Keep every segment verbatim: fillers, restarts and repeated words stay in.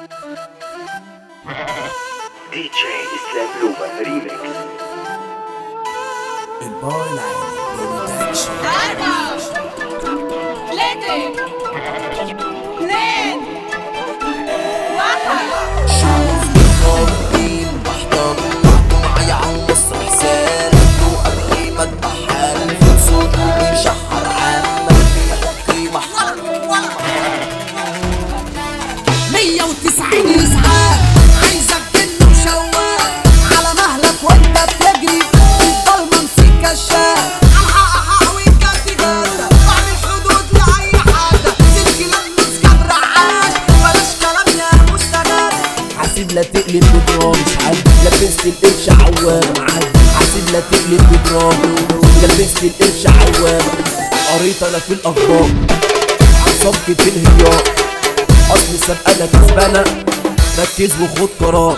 دي جي اسلام لوما ريميكس. الباي العالي برودكشن. أربعة ثلاثة اثنين واحد. شوفني خاطرين بحضر معكم معايا عالنص حساب انتو قبل ما اتبحر في صوته بيشحر عامل بيحكي محر مية وتسعين اسعاف عايزك جن وشواف على مهلك وانت بتجري تفضل ممسك كشاف الحق حقوي كاتي جادة بعمل حدود لأي حاجة سلك لمس كام رعاش بلاش كلام يا مستجد حاسب لا تقلب بجرام مش حد لبست القرش عوام عد حاسب لا تقلب بجرام لبست القرش عوام قريت انا في الاخبار عن صفقة الهيار اصل سابقانا كسبانة ركز وخد قرار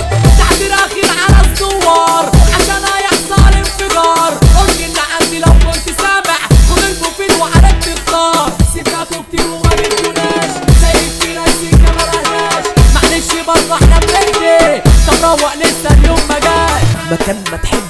تعبير اخير على الزوار عشان هيحصل انفجار قلت ان عندي لو كنت سامع خد المفيد وعليك تختار سمعتوا كتير وما جبتوناش سايب في نفسي كما لقناش معلش برضه احنا بنهدي طب روق لسه اليوم ما جاش مكان ما تحب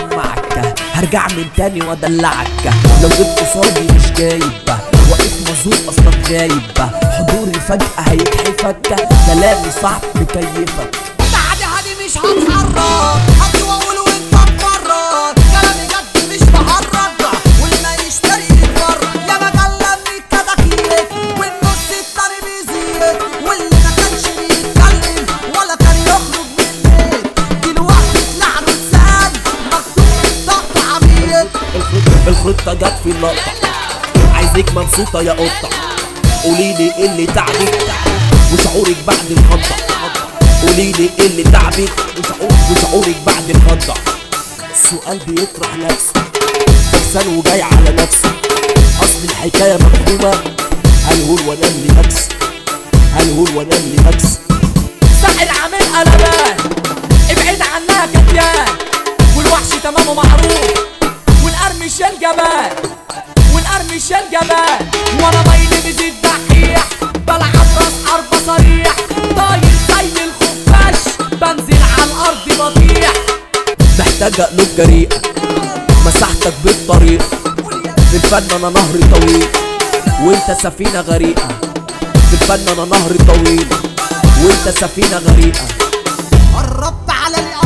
هسمعك هرجع من تاني وادلعك لو جبت قصادي مش جايب واقف مظبوط اصلا غايب حضوري فجأة هيتحفك كلامي صعب مكيفك بعد هادي مش هتحرك هدي واقول وانت تفرج كلامي جد مش بهرج واللي ما يشتري يتفرج يا مجلة من الكتاكيت والنص التاني بيزيد واللي ما كانش بيتكلم ولا كان يخرج من البيت دلوقتي طلع له لسان مكتوب ضغط عميق الخطة جت في اللقطة عايزك مبسوطة يا قطة قوليلي ايه اللي تعبك وشعورك بعد الخطة قوليلي ايه اللي تعبك وشعورك بعد الخطة السؤال بيطرح نفسه بسأل وجاي على نفسي اصل الحكاية مفهومة هل هو وانا اللي اكس هل هو وانا اللي اكس ساحر عامل قلبان ابعد عنها كتيان والوحش تمامه معروف والقرمش الجبان والقرمش الجبان وانا مايلي بزيد دحيح بلعب راس حربة صريح طاير زي الخفاش بنزل على الارض بطيح محتاج قلوب جريئة مساحتك بالطريق في الفن انا نهر طويل وانت سفينة غريقة في الفن انا نهر طويل وانت سفينة غريقة قربت على الارض